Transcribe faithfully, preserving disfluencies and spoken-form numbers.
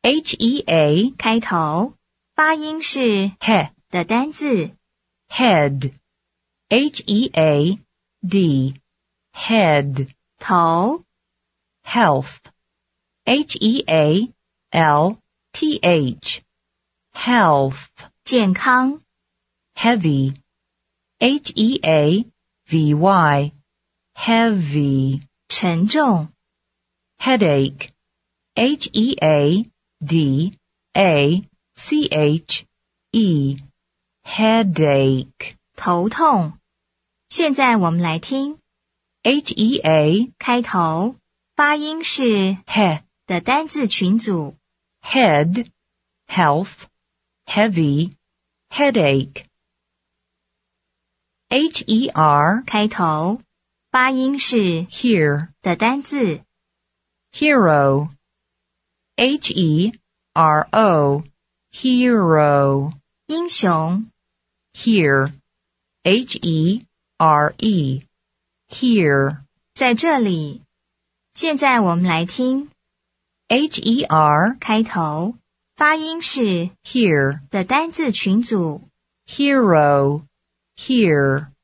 H E A 开头，发音是 he 的单字。 head H E A D head 头， health H E A L T H health 健康。 heavy H E A V Y heavy 沉重。 headache H E A D A C H E headache 头痛。现在我们来听 H E A 开头，发音是 he 的单字群组。 head health heavy headache H E R 开头，发音是 here 的单字。 hero H E R O hero 英雄。 here H E R E here 在这里。现在我们来听 H E R 开头，发音是 here 的单字群组。 hero here